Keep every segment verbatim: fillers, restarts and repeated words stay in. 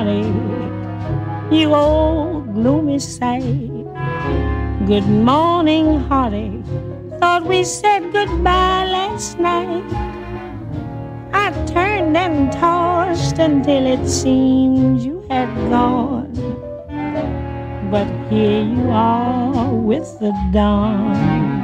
heartache, you old gloomy sight. Good morning, heartache. Thought we said goodbye last night. I turned and tossed until it seemed you had gone. But here you are with the dawn.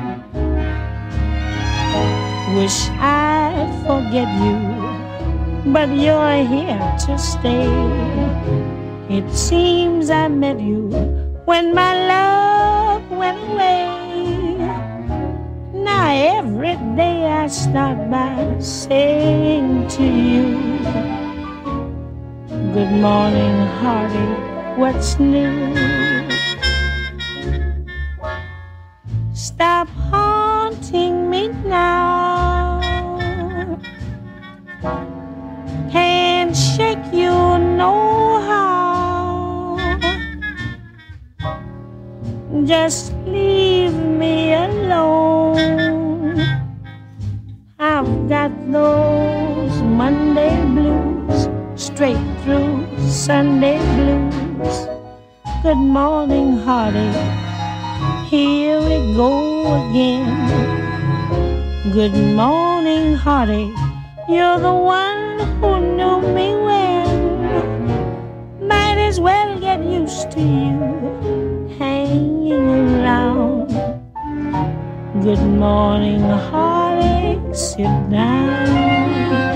Wish I'd forget you, but you're here to stay. It seems I met you when my love went away. Now every day I start by saying to you, good morning, heartache, what's new? Stop haunting me now. Can't shake you no how. Just leave me alone. I've got those Monday blues, straight through Sunday blues. Good morning, heartache, here we go again. Good morning, heartache, you're the one who knew me when. Might as well get used to you hanging around. Good morning, heartache, sit down.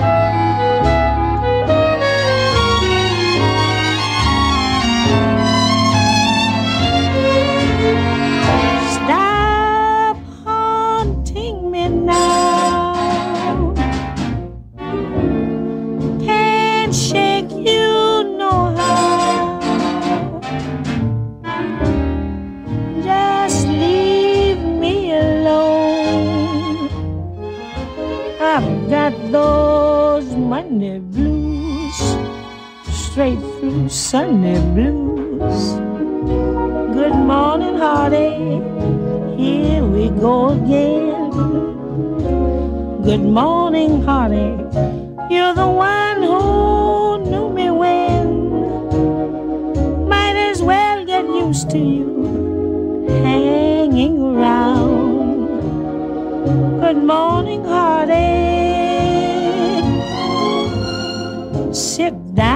Those Monday blues, straight through Sunday blues. Good morning, heartache, here we go again. Good morning, heartache, you're the one who knew me when. Might as well get used to you hanging around. Good morning, heartache, sit down.